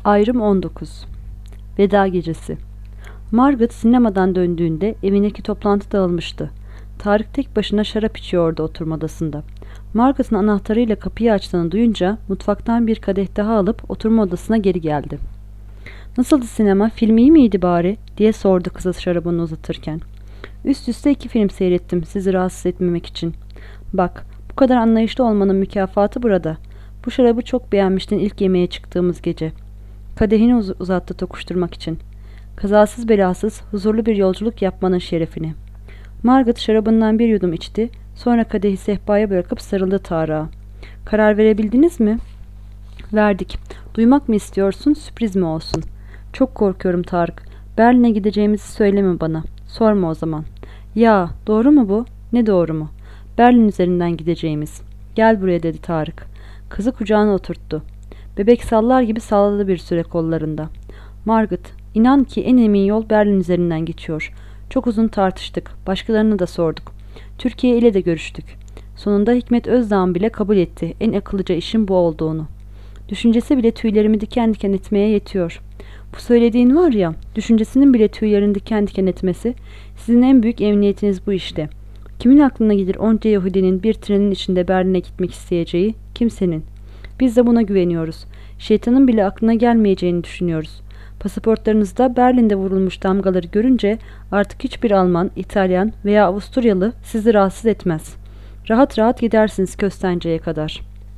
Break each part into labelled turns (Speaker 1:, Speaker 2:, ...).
Speaker 1: Ayrım 19. Veda gecesi. Margaret sinemadan döndüğünde evindeki toplantı dağılmıştı. Tarık tek başına şarap içiyordu oturma odasında. Margaret'ın anahtarıyla kapıyı açtığını duyunca mutfaktan bir kadeh daha alıp oturma odasına geri geldi. "Nasıldı sinema? Film iyi miydi bari?" diye sordu kıza şarabını uzatırken. "Üst üste 2 film seyrettim sizi rahatsız etmemek için. Bak, bu kadar anlayışlı olmanın mükafatı burada. Bu şarabı çok beğenmiştin ilk yemeğe çıktığımız gece." Kadehini uzattı tokuşturmak için. "Kazasız belasız huzurlu bir yolculuk yapmanın şerefine." Margaret şarabından bir yudum içti. Sonra kadehi sehpaya bırakıp sarıldı Tarık'a. "Karar verebildiniz mi?" "Verdik. Duymak mı istiyorsun, sürpriz mi olsun?" "Çok korkuyorum Tarık. Berlin'e gideceğimizi söyleme bana. Sorma o zaman." "Ya, doğru mu bu?" "Ne doğru mu?" "Berlin üzerinden gideceğimiz." "Gel buraya," dedi Tarık. Kızı kucağına oturttu. Bebek sallar gibi salladı bir süre kollarında. "Margaret, inan ki en emin yol Berlin üzerinden geçiyor. Çok uzun tartıştık. Başkalarına da sorduk. Türkiye ile de görüştük. Sonunda Hikmet Özdağ'ın bile kabul etti en akıllıca işin bu olduğunu. Düşüncesi bile tüylerimi diken diken etmeye yetiyor. Bu söylediğin var ya, düşüncesinin bile tüylerini diken diken etmesi, sizin en büyük emniyetiniz bu işte. Kimin aklına gelir onca Yahudinin bir trenin içinde Berlin'e gitmek isteyeceği? Kimsenin. Biz de buna güveniyoruz. Şeytanın bile aklına gelmeyeceğini düşünüyoruz. Pasaportlarınızda Berlin'de vurulmuş damgaları görünce artık hiçbir Alman, İtalyan veya Avusturyalı sizi rahatsız etmez. Rahat rahat gidersiniz Köstence'ye kadar."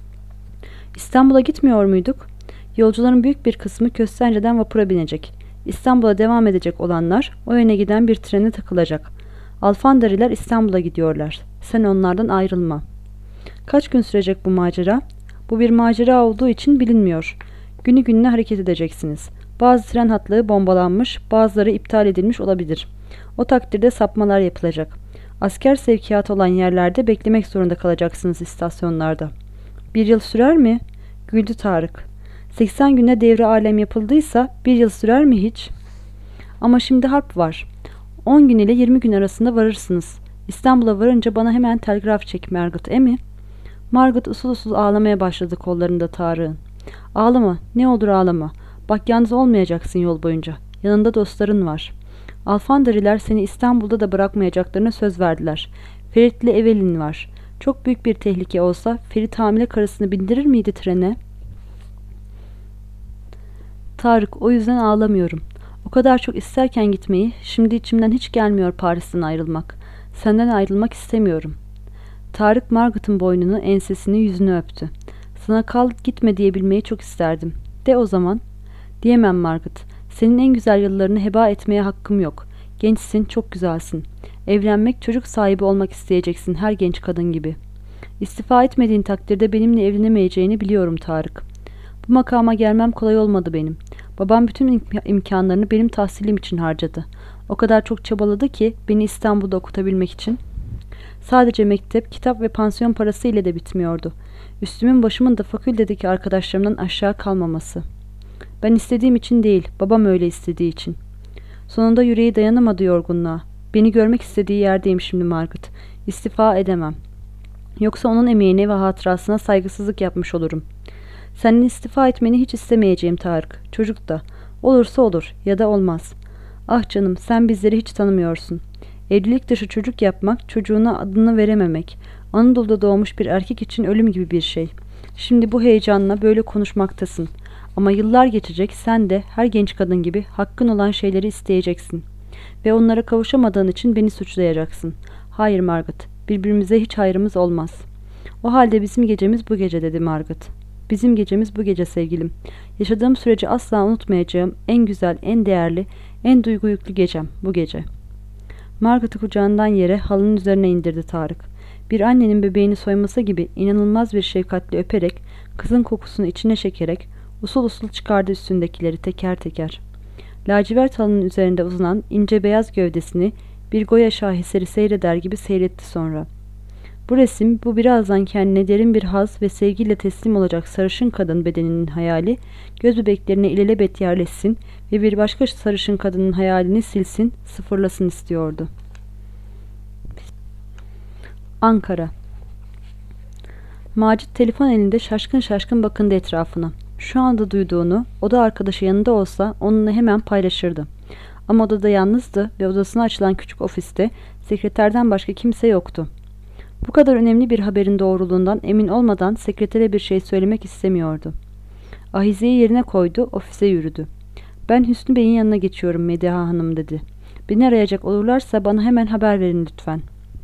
Speaker 1: "İstanbul'a gitmiyor muyduk?" "Yolcuların büyük bir kısmı Köstence'den vapura binecek. İstanbul'a devam edecek olanlar o yöne giden bir trene takılacak. Alfandariler İstanbul'a gidiyorlar. Sen onlardan ayrılma." "Kaç gün sürecek bu macera?" "Bu bir macera olduğu için bilinmiyor. Günü gününe hareket edeceksiniz. Bazı tren hatları bombalanmış, bazıları iptal edilmiş olabilir. O takdirde sapmalar yapılacak. Asker sevkiyatı olan yerlerde beklemek zorunda kalacaksınız istasyonlarda." "Bir yıl sürer mi?" Güldü Tarık. 80 günde devre alem yapıldıysa bir yıl sürer mi hiç? "Ama şimdi harp var. 10 gün ile 20 gün arasında varırsınız. İstanbul'a varınca bana hemen telgraf çek Margaret, mi?" Margaret usul usul ağlamaya başladı kollarında Tarık'ın. "Ağlama, ne olur ağlama. Bak, yalnız olmayacaksın yol boyunca. Yanında dostların var. Alfandariler seni İstanbul'da da bırakmayacaklarına söz verdiler. Ferit'le Evelyn var. Çok büyük bir tehlike olsa Ferit hamile karısını bindirir miydi trene?" "Tarık, o yüzden ağlamıyorum. O kadar çok isterken gitmeyi, şimdi içimden hiç gelmiyor Paris'ten ayrılmak. Senden ayrılmak istemiyorum." Tarık Margaret'ın boynunu, ensesini, yüzünü öptü. "Sana kal gitme diyebilmeyi çok isterdim. De o zaman." "Diyemem Margaret. Senin en güzel yıllarını heba etmeye hakkım yok. Gençsin, çok güzelsin. Evlenmek, çocuk sahibi olmak isteyeceksin her genç kadın gibi. İstifa etmediğin takdirde benimle evlenemeyeceğini biliyorum Tarık. Bu makama gelmem kolay olmadı benim. Babam bütün imkanlarını benim tahsilim için harcadı. O kadar çok çabaladı ki beni İstanbul'da okutabilmek için. Sadece mektep, kitap ve pansiyon parası ile de bitmiyordu. Üstümün başımın da fakültedeki arkadaşlarımdan aşağı kalmaması. Ben istediğim için değil, babam öyle istediği için. Sonunda yüreği dayanamadı yorgunluğa. Beni görmek istediği yerdeyim şimdi Margaret. İstifa edemem. Yoksa onun emeğine ve hatırasına saygısızlık yapmış olurum. Senin istifa etmeni hiç istemeyeceğim Tarık. Çocuk da. Olursa olur ya da olmaz. Ah canım, sen bizleri hiç tanımıyorsun. Evlilik dışı çocuk yapmak, çocuğuna adını verememek, Anadolu'da doğmuş bir erkek için ölüm gibi bir şey. Şimdi bu heyecanla böyle konuşmaktasın. Ama yıllar geçecek, sen de her genç kadın gibi hakkın olan şeyleri isteyeceksin. Ve onlara kavuşamadığın için beni suçlayacaksın. Hayır Margaret, birbirimize hiç hayrımız olmaz. O halde bizim gecemiz bu gece, dedi Margaret. Bizim gecemiz bu gece sevgilim. Yaşadığım süreci asla unutmayacağım en güzel, en değerli, en duygu yüklü gecem bu gece. Margaret'ı kucağından yere, halının üzerine indirdi Tarık. Bir annenin bebeğini soyması gibi inanılmaz bir şefkatle öperek, kızın kokusunu içine çekerek, usul usul çıkardı üstündekileri teker teker. Lacivert halının üzerinde uzanan ince beyaz gövdesini bir Goya şaheseri seyreder gibi seyretti sonra. Bu resim, bu birazdan kendine derin bir haz ve sevgiyle teslim olacak sarışın kadın bedeninin hayali, göz bebeklerine ilelebet yerleşsin ve bir başka sarışın kadının hayalini silsin, sıfırlasın istiyordu. Ankara. Macit telefon elinde şaşkın şaşkın bakındı etrafına. Şu anda duyduğunu oda arkadaşı yanında olsa onunla hemen paylaşırdı. Ama odada yalnızdı ve odasına açılan küçük ofiste sekreterden başka kimse yoktu. Bu kadar önemli bir haberin doğruluğundan emin olmadan sekretere bir şey söylemek istemiyordu. Ahizeyi yerine koydu, ofise yürüdü. "Ben Hüsnü Bey'in yanına geçiyorum Mediha Hanım," dedi. "Beni arayacak olurlarsa bana hemen haber verin lütfen."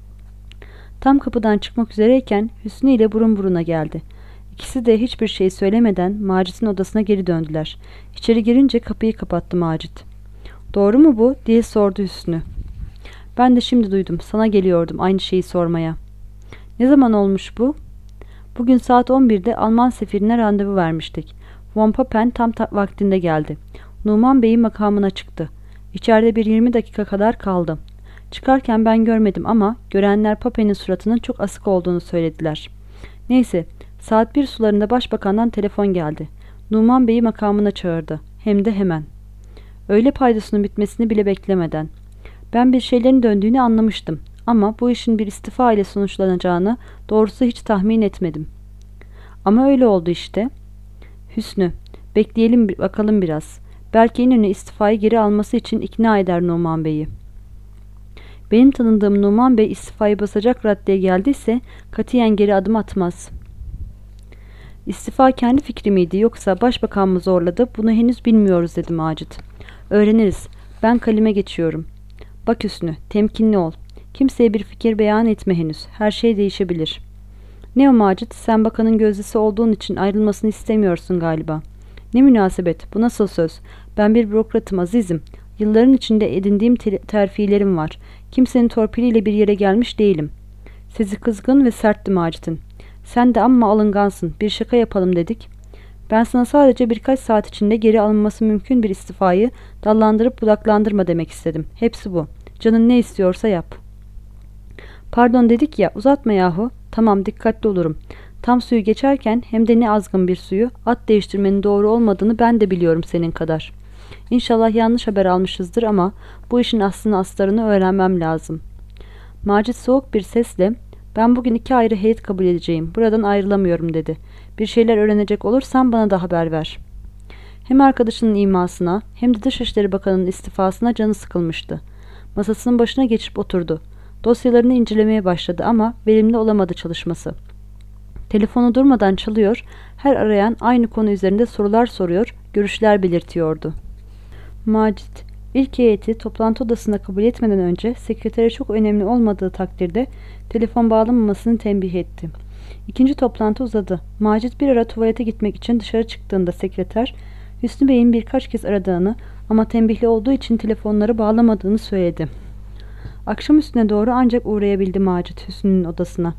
Speaker 1: Tam kapıdan çıkmak üzereyken Hüsnü ile burun buruna geldi. İkisi de hiçbir şey söylemeden Macit'in odasına geri döndüler. İçeri girince kapıyı kapattı Macit. "Doğru mu bu?" diye sordu Hüsnü. "Ben de şimdi duydum. Sana geliyordum aynı şeyi sormaya." "Ne zaman olmuş bu?" "Bugün saat 11'de Alman sefirine randevu vermiştik. Von Papen tam vaktinde geldi. Numan Bey'in makamına çıktı. İçeride bir 20 dakika kadar kaldı. Çıkarken ben görmedim ama görenler Papen'in suratının çok asık olduğunu söylediler. Neyse, saat 1 sularında başbakandan telefon geldi. Numan Bey'i makamına çağırdı. Hem de hemen. Öğle paydosunun bitmesini bile beklemeden. Ben bir şeylerin döndüğünü anlamıştım. Ama bu işin bir istifa ile sonuçlanacağını doğrusu hiç tahmin etmedim. Ama öyle oldu işte." "Hüsnü, bekleyelim bakalım biraz. Belki İnönü istifayı geri alması için ikna eder Numan Bey'i." "Benim tanıdığım Numan Bey istifayı basacak raddeye geldiyse katiyen geri adım atmaz." "İstifa kendi fikri miydi yoksa başbakan mı zorladı, bunu henüz bilmiyoruz," dedi Macit. "Öğreniriz. Ben kaleme geçiyorum. Bak Hüsnü, temkinli ol. Kimseye bir fikir beyan etme henüz. Her şey değişebilir." "Ne o Macit, sen bakanın gözdesi olduğun için ayrılmasını istemiyorsun galiba." "Ne münasebet, bu nasıl söz? Ben bir bürokratım azizim. Yılların içinde edindiğim terfilerim var. Kimsenin torpiliyle bir yere gelmiş değilim." Sesi kızgın ve sertti Macit'in. "Sen de amma alıngansın. Bir şaka yapalım dedik. Ben sana sadece birkaç saat içinde geri alınması mümkün bir istifayı dallandırıp budaklandırma demek istedim. Hepsi bu. Canın ne istiyorsa yap." "Pardon dedik ya, uzatma yahu." "Tamam, dikkatli olurum. Tam suyu geçerken hem de ne azgın bir suyu, at değiştirmenin doğru olmadığını ben de biliyorum senin kadar. İnşallah yanlış haber almışızdır ama bu işin aslını astarını öğrenmem lazım." Macit soğuk bir sesle "Ben bugün 2 ayrı heyet kabul edeceğim. Buradan ayrılamıyorum," dedi. "Bir şeyler öğrenecek olursan bana da haber ver." Hem arkadaşının imasına hem de Dışişleri Bakanı'nın istifasına canı sıkılmıştı. Masasının başına geçip oturdu. Dosyalarını incelemeye başladı ama verimli olamadı çalışması. Telefonu durmadan çalıyor, her arayan aynı konu üzerinde sorular soruyor, görüşler belirtiyordu. Macit, ilk heyeti toplantı odasında kabul etmeden önce sekretere çok önemli olmadığı takdirde telefon bağlamamasını tembih etti. İkinci toplantı uzadı. Macit bir ara tuvalete gitmek için dışarı çıktığında sekreter, Hüsnü Bey'in birkaç kez aradığını ama tembihli olduğu için telefonları bağlamadığını söyledi. Akşam üstüne doğru ancak uğrayabildi Macit Hüsnü'nün odasına.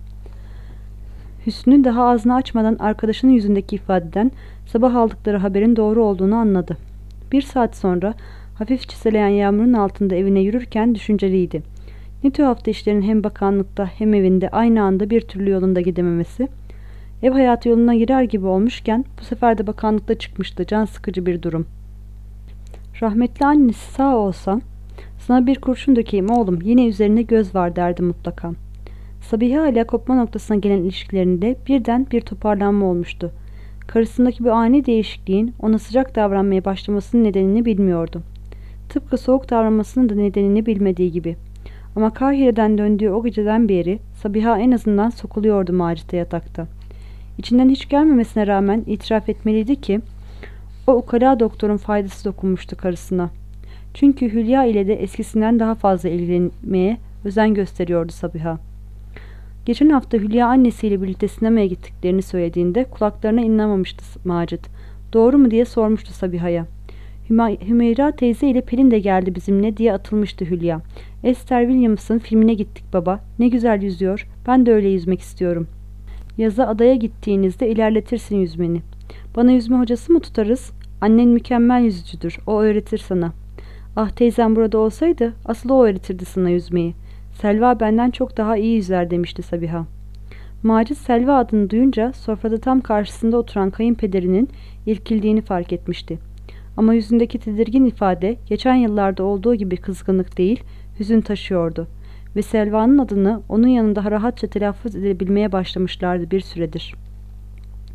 Speaker 1: Hüsnü daha ağzını açmadan arkadaşının yüzündeki ifadeden sabah aldıkları haberin doğru olduğunu anladı. 1 saat sonra hafif çiseleyen yağmurun altında evine yürürken düşünceliydi. Ne tuhaftı işlerin hem bakanlıkta hem evinde aynı anda bir türlü yolunda gidememesi. Ev hayatı yoluna girer gibi olmuşken bu sefer de bakanlıkta çıkmıştı can sıkıcı bir durum. Rahmetli annesi sağ olsa "Sana bir kurşun dökeyim oğlum, yine üzerinde göz var," derdi mutlaka. Sabiha ile kopma noktasına gelen ilişkilerinde birden bir toparlanma olmuştu. Karısındaki bu ani değişikliğin ona sıcak davranmaya başlamasının nedenini bilmiyordu. Tıpkı soğuk davranmasının da nedenini bilmediği gibi. Ama Kahire'den döndüğü o geceden beri Sabiha en azından sokuluyordu Macit'e yatakta. İçinden hiç gelmemesine rağmen itiraf etmeliydi ki o ukala doktorun faydası dokunmuştu karısına. Çünkü Hülya ile de eskisinden daha fazla ilgilenmeye özen gösteriyordu Sabiha. Geçen hafta Hülya annesiyle birlikte sinemaya gittiklerini söylediğinde kulaklarına inanamamıştı Macit. "Doğru mu?" diye sormuştu Sabiha'ya. "Hümeyra teyze ile Pelin de geldi bizimle," diye atılmıştı Hülya. "Esther Williams'ın filmine gittik baba. Ne güzel yüzüyor. Ben de öyle yüzmek istiyorum." "Yaza adaya gittiğinizde ilerletirsin yüzmeni." "Bana yüzme hocası mı tutarız?" "Annen mükemmel yüzücüdür. O öğretir sana." "Ah, teyzem burada olsaydı asıl o öğretirdi sana yüzmeyi. Selva benden çok daha iyi yüzer," demişti Sabiha. Macit Selva adını duyunca sofrada tam karşısında oturan kayınpederinin irkildiğini fark etmişti. Ama yüzündeki tedirgin ifade geçen yıllarda olduğu gibi kızgınlık değil, hüzün taşıyordu. Ve Selva'nın adını onun yanında rahatça telaffuz edebilmeye başlamışlardı bir süredir.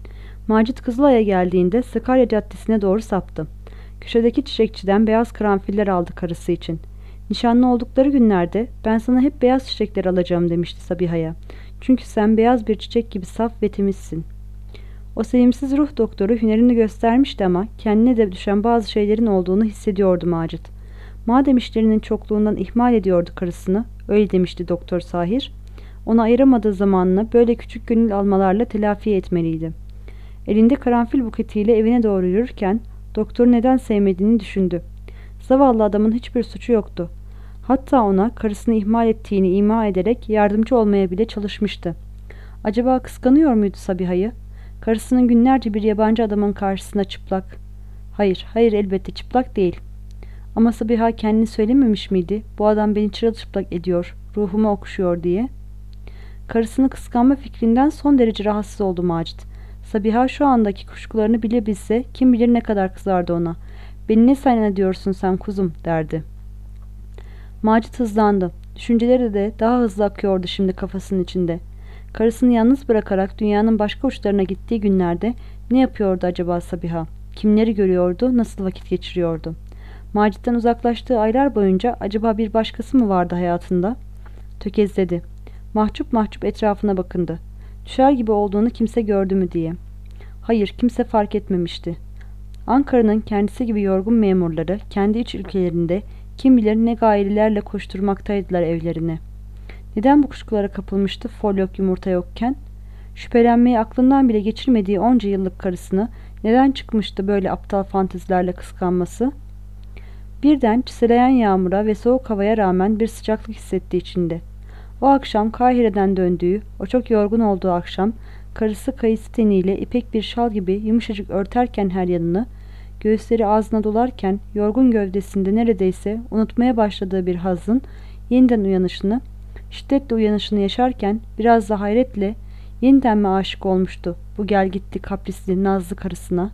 Speaker 1: Macit Kızılay'a geldiğinde Sakarya Caddesi'ne doğru saptı. Köşedeki çiçekçiden beyaz karanfiller aldı karısı için. Nişanlı oldukları günlerde ben sana hep beyaz çiçekler alacağım demişti Sabiha'ya. Çünkü sen beyaz bir çiçek gibi saf ve temizsin. O sevimsiz ruh doktoru hünerini göstermişti ama kendine de düşen bazı şeylerin olduğunu hissediyordu Macit. Madem işlerinin çokluğundan ihmal ediyordu karısını, öyle demişti Doktor Sahir, ona ayıramadığı zamanını böyle küçük gönül almalarla telafi etmeliydi. Elinde karanfil buketiyle evine doğru yürürken doktoru neden sevmediğini düşündü. Zavallı adamın hiçbir suçu yoktu. Hatta ona karısını ihmal ettiğini ima ederek yardımcı olmaya bile çalışmıştı. Acaba kıskanıyor muydu Sabiha'yı? Karısının günlerce bir yabancı adamın karşısına çıplak. Hayır, hayır elbette çıplak değil. Ama Sabiha kendini söylememiş miydi? Bu adam beni çırılçıplak ediyor, ruhumu okşuyor diye. Karısını kıskanma fikrinden son derece rahatsız oldu Macit. Sabiha şu andaki kuşkularını bile bilse kim bilir ne kadar kızardı ona. Beni ne zannediyorsun sen kuzum derdi. Macit hızlandı. Düşünceleri de daha hızlı akıyordu şimdi kafasının içinde. Karısını yalnız bırakarak dünyanın başka uçlarına gittiği günlerde ne yapıyordu acaba Sabiha? Kimleri görüyordu, nasıl vakit geçiriyordu? Macit'ten uzaklaştığı aylar boyunca acaba bir başkası mı vardı hayatında? Tökezledi. Mahcup mahcup etrafına bakındı. Düşer gibi olduğunu kimse gördü mü diye. Hayır, kimse fark etmemişti. Ankara'nın kendisi gibi yorgun memurları kendi iç ülkelerinde kim bilir ne gayelerle koşturmaktaydılar evlerine. Neden bu kuşkulara kapılmıştı fol yok yumurta yokken? Şüphelenmeyi aklından bile geçirmediği onca yıllık karısını neden çıkmıştı böyle aptal fantezilerle kıskanması? Birden çiseleyen yağmura ve soğuk havaya rağmen bir sıcaklık hissetti içinde. O akşam Kahire'den döndüğü, o çok yorgun olduğu akşam, karısı kayısı teniyle ipek bir şal gibi yumuşacık örterken her yanını, göğüsleri ağzına dolarken yorgun gövdesinde neredeyse unutmaya başladığı bir hazın yeniden uyanışını, şiddetle uyanışını yaşarken biraz da hayretle yeniden mi aşık olmuştu bu gel gitti kaprisli nazlı karısına?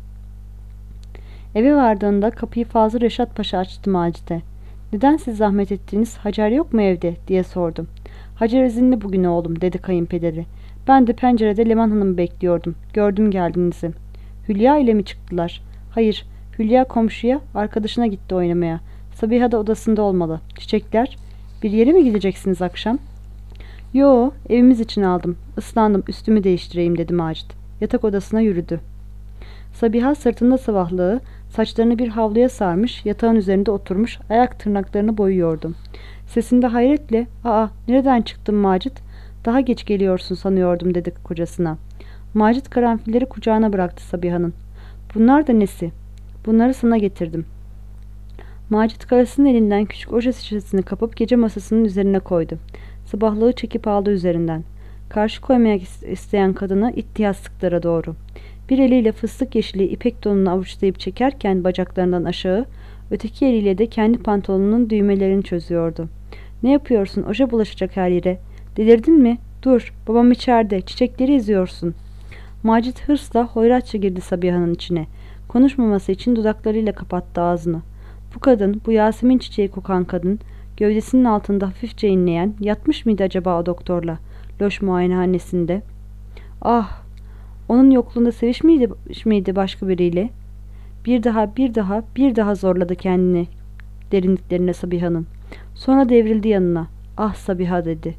Speaker 1: Eve vardığında kapıyı Fazıl Reşat Paşa açtı Macit'e. "Neden siz zahmet ettiniz? Hacer yok mu evde?" diye sordum. "Hacer izinli bugün oğlum," dedi kayınpederi. "Ben de pencerede Leman Hanım'ı bekliyordum. Gördüm geldiğinizi." "Hülya ile mi çıktılar?" "Hayır, Hülya komşuya, arkadaşına gitti oynamaya. Sabiha da odasında olmalı. Çiçekler, bir yere mi gideceksiniz akşam?" "Yo, evimiz için aldım. Islandım, üstümü değiştireyim," dedi Macit. Yatak odasına yürüdü. Sabiha sırtında sabahlığı, saçlarını bir havluya sarmış, yatağın üzerinde oturmuş, ayak tırnaklarını boyuyordu. Sesinde hayretle, "Aa, nereden çıktın Macit? Daha geç geliyorsun sanıyordum," dedi kocasına. Macit karanfilleri kucağına bıraktı Sabiha'nın. "Bunlar da nesi?" "Bunları sana getirdim." Macit karısının elinden küçük oje şişesini kapıp gece masasının üzerine koydu. Sabahlığı çekip aldı üzerinden. Karşı koymaya isteyen kadını itti yastıklara doğru. Bir eliyle fıstık yeşili ipek donunu avuçlayıp çekerken bacaklarından aşağı, öteki eliyle de kendi pantolonunun düğmelerini çözüyordu. "Ne yapıyorsun? Oje bulaşacak her yere. Delirdin mi? Dur, babam içeride. Çiçekleri eziyorsun." Macit hırsla hoyratça girdi Sabiha'nın içine. Konuşmaması için dudaklarıyla kapattı ağzını. Bu kadın, bu Yasemin çiçeği kokan kadın, gövdesinin altında hafifçe inleyen, yatmış mıydı acaba o doktorla, loş muayenehanesinde? Ah! Onun yokluğunda sevişmiş miydi başka biriyle? Bir daha zorladı kendini derinliklerine Sabiha'nın. Sonra devrildi yanına. "Ah Sabiha," dedi.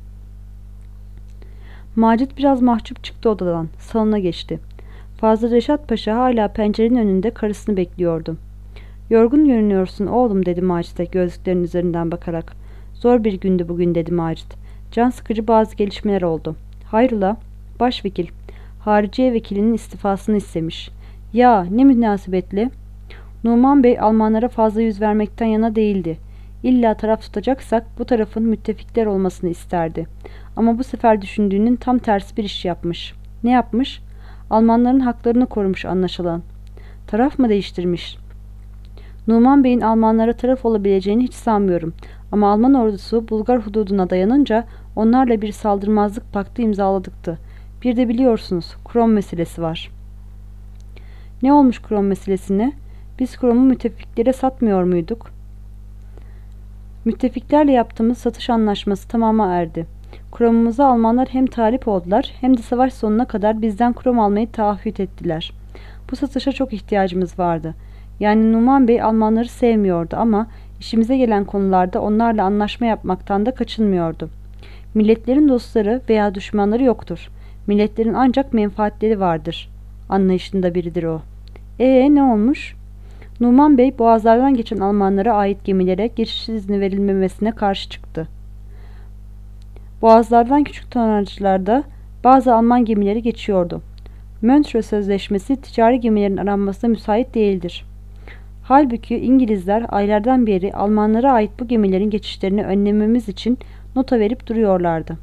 Speaker 1: Macit biraz mahcup çıktı odadan. Salona geçti. Fazıl Reşat Paşa hala pencerenin önünde karısını bekliyordu. "Yorgun görünüyorsun oğlum," dedi Macit'e gözlüklerinin üzerinden bakarak. "Zor bir gündü bugün," dedi Macit. "Can sıkıcı bazı gelişmeler oldu." "Hayrola?" "Başvekil Hariciye vekilinin istifasını istemiş." "Ya ne münasebetle?" "Numan Bey Almanlara fazla yüz vermekten yana değildi. İlla taraf tutacaksak bu tarafın müttefikler olmasını isterdi. Ama bu sefer düşündüğünün tam tersi bir iş yapmış." "Ne yapmış?" "Almanların haklarını korumuş anlaşılan." "Taraf mı değiştirmiş?" "Numan Bey'in Almanlara taraf olabileceğini hiç sanmıyorum. Ama Alman ordusu Bulgar hududuna dayanınca onlarla bir saldırmazlık paktı imzaladıktı. Bir de biliyorsunuz krom meselesi var." "Ne olmuş krom meselesine? Biz kromu müttefiklere satmıyor muyduk?" "Müttefiklerle yaptığımız satış anlaşması tamama erdi. Kromumuza Almanlar hem talip oldular hem de savaş sonuna kadar bizden krom almayı taahhüt ettiler. Bu satışa çok ihtiyacımız vardı. Yani Numan Bey Almanları sevmiyordu ama işimize gelen konularda onlarla anlaşma yapmaktan da kaçınmıyordu. Milletlerin dostları veya düşmanları yoktur. Milletlerin ancak menfaatleri vardır. Anlayışında biridir o. Ne olmuş? Numan Bey boğazlardan geçen Almanlara ait gemilere geçiş izni verilmemesine karşı çıktı. Boğazlardan küçük tonajlarda bazı Alman gemileri geçiyordu. Montreux Sözleşmesi ticari gemilerin aranmasına müsait değildir. Halbuki İngilizler aylardan beri Almanlara ait bu gemilerin geçişlerini önlememiz için nota verip duruyorlardı.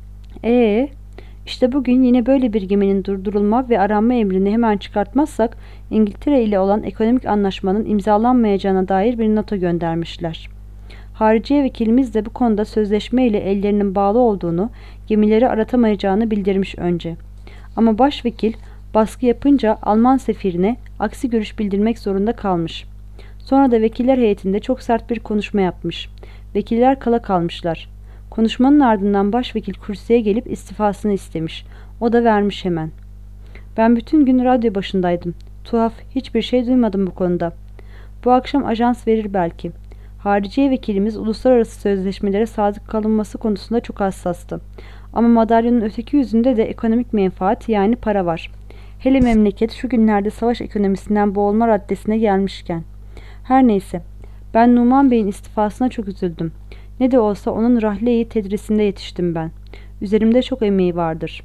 Speaker 1: İşte bugün yine böyle bir geminin durdurulma ve aranma emrini hemen çıkartmazsak İngiltere ile olan ekonomik anlaşmanın imzalanmayacağına dair bir nota göndermişler. Hariciye vekilimiz de bu konuda sözleşme ile ellerinin bağlı olduğunu, gemileri aratamayacağını bildirmiş önce. Ama başvekil baskı yapınca Alman sefirine aksi görüş bildirmek zorunda kalmış. Sonra da vekiller heyetinde çok sert bir konuşma yapmış. Vekiller kala kalmışlar. Konuşmanın ardından başvekil kürsüye gelip istifasını istemiş. O da vermiş hemen. Ben bütün gün radyo başındaydım. Tuhaf, hiçbir şey duymadım bu konuda. Bu akşam ajans verir belki. Hariciye vekilimiz uluslararası sözleşmelere sadık kalınması konusunda çok hassastı. Ama madalyonun öteki yüzünde de ekonomik menfaat yani para var. Hele memleket şu günlerde savaş ekonomisinden boğulma raddesine gelmişken. Her neyse, ben Numan Bey'in istifasına çok üzüldüm. Ne de olsa onun rahle-i tedrisinde yetiştim ben. Üzerimde çok emeği vardır.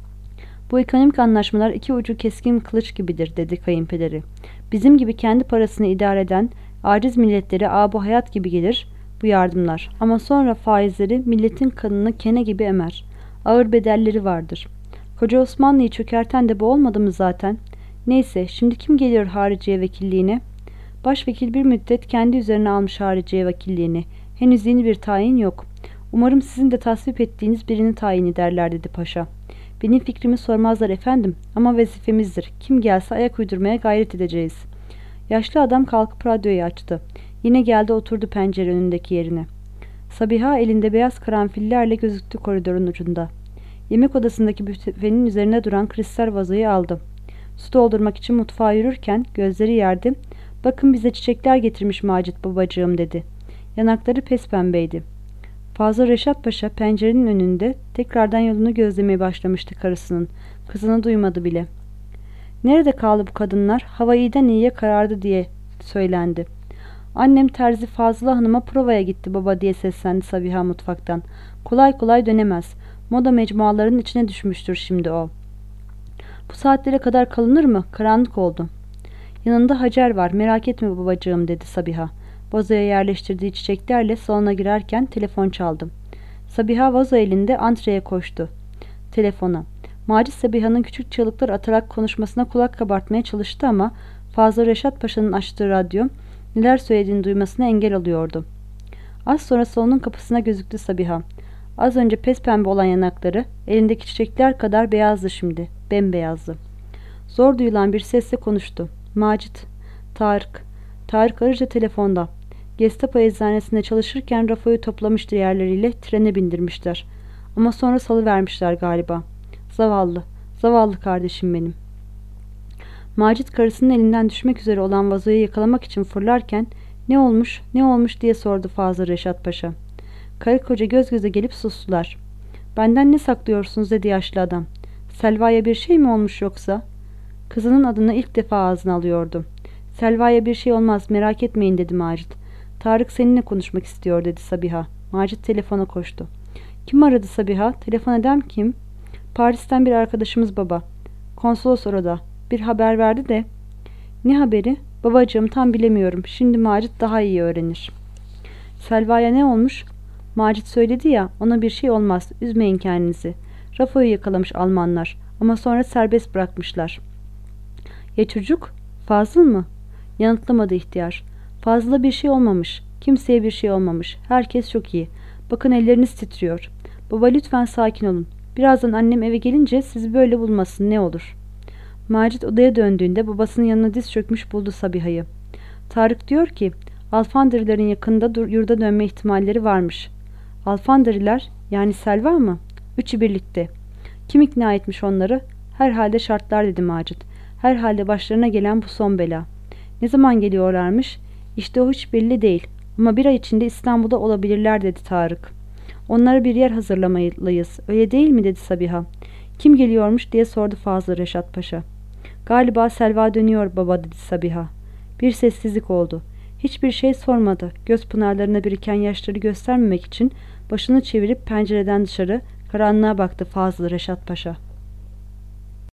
Speaker 1: Bu ekonomik anlaşmalar iki ucu keskin kılıç gibidir, dedi kayınpederi. Bizim gibi kendi parasını idare eden aciz milletlere bu hayat gibi gelir bu yardımlar. Ama sonra faizleri milletin kanını kene gibi emer. Ağır bedelleri vardır. Koca Osmanlı'yı çökerten de bu olmadı mı zaten? Neyse, şimdi kim geliyor hariciye vekilliğine? Başvekil bir müddet kendi üzerine almış hariciye vekilliğini. Henüz yeni bir tayin yok. Umarım sizin de tasvip ettiğiniz birini tayin ederler, dedi paşa. Benim fikrimi sormazlar efendim ama vazifemizdir. Kim gelse ayak uydurmaya gayret edeceğiz. Yaşlı adam kalkıp radyoyu açtı. Yine geldi oturdu pencere önündeki yerine. Sabiha elinde beyaz karanfillerle gözüktü koridorun ucunda. Yemek odasındaki büfenin üzerine duran kristal vazoyu aldı. Su doldurmak için mutfağa yürürken gözleri yerde. Bakın bize çiçekler getirmiş Macit babacığım, dedi. Yanakları pespembeydi. Fazıl Reşat Paşa pencerenin önünde tekrardan yolunu gözlemeye başlamıştı karısının. Kızını duymadı bile. Nerede kaldı bu kadınlar? Hava iyiden iyiye karardı diye söylendi. Annem terzi Fazıla Hanım'a provaya gitti baba, diye seslendi Sabiha mutfaktan. Kolay kolay dönemez. Moda mecmualarının içine düşmüştür şimdi o. Bu saatlere kadar kalınır mı? Karanlık oldu. Yanında Hacer var, merak etme babacığım, dedi Sabiha. Vazoya yerleştirdiği çiçeklerle salona girerken telefon çaldı. Sabiha vazo elinde antreye koştu. Telefona. Macit Sabiha'nın küçük çığlıklar atarak konuşmasına kulak kabartmaya çalıştı ama Fazıl Reşat Paşa'nın açtığı radyo neler söylediğini duymasına engel oluyordu. Az sonra salonun kapısına gözüktü Sabiha. Az önce pespembe olan yanakları elindeki çiçekler kadar beyazdı şimdi. Bembeyazdı. Zor duyulan bir sesle konuştu. Macit. Tarık. Tarık Arıca telefonda. Gestapo eczanesinde çalışırken Rafo'yu toplamıştı yerleriyle, trene bindirmişler. Ama sonra salıvermişler galiba. Zavallı, zavallı kardeşim benim. Macit karısının elinden düşmek üzere olan vazoyu yakalamak için fırlarken ne olmuş, ne olmuş diye sordu Fazıl Reşat Paşa. Karı koca göz göze gelip sustular. Benden ne saklıyorsunuz, dedi yaşlı adam. Selva'ya bir şey mi olmuş yoksa? Kızının adını ilk defa ağzına alıyordu. Selva'ya bir şey olmaz, merak etmeyin, dedi Macit. Tarık seninle konuşmak istiyor, dedi Sabiha. Macit telefona koştu. Kim aradı Sabiha? Telefon eden kim? Paris'ten bir arkadaşımız baba. Konsolos orada. Bir haber verdi de. Ne haberi? Babacığım tam bilemiyorum. Şimdi Macit daha iyi öğrenir. Selva'ya ne olmuş? Macit söyledi ya, ona bir şey olmaz. Üzmeyin kendinizi. Rafo'yu yakalamış Almanlar. Ama sonra serbest bırakmışlar. Ya çocuk? Fazıl mı? Yanıtlamadı ihtiyar. Fazla bir şey olmamış. Kimseye bir şey olmamış. Herkes çok iyi. Bakın elleriniz titriyor. Baba lütfen sakin olun. Birazdan annem eve gelince sizi böyle bulmasın ne olur. Macit odaya döndüğünde babasının yanına diz çökmüş buldu Sabiha'yı. Tarık diyor ki Alfandırların yakında yurda dönme ihtimalleri varmış. Alfandariler, yani Selva mı? Üçü birlikte. Kim ikna etmiş onları? Herhalde şartlar, dedi Macit. Herhalde başlarına gelen bu son bela. Ne zaman geliyorlarmış? İşte o hiç belli değil. Ama bir ay içinde İstanbul'da olabilirler, dedi Tarık. Onlara bir yer hazırlamalıyız. Öyle değil mi, dedi Sabiha. Kim geliyormuş diye sordu Fazıl Reşat Paşa. Galiba Selva dönüyor baba, dedi Sabiha. Bir sessizlik oldu. Hiçbir şey sormadı. Göz pınarlarına biriken yaşları göstermemek için başını çevirip pencereden dışarı karanlığa baktı Fazıl Reşat Paşa.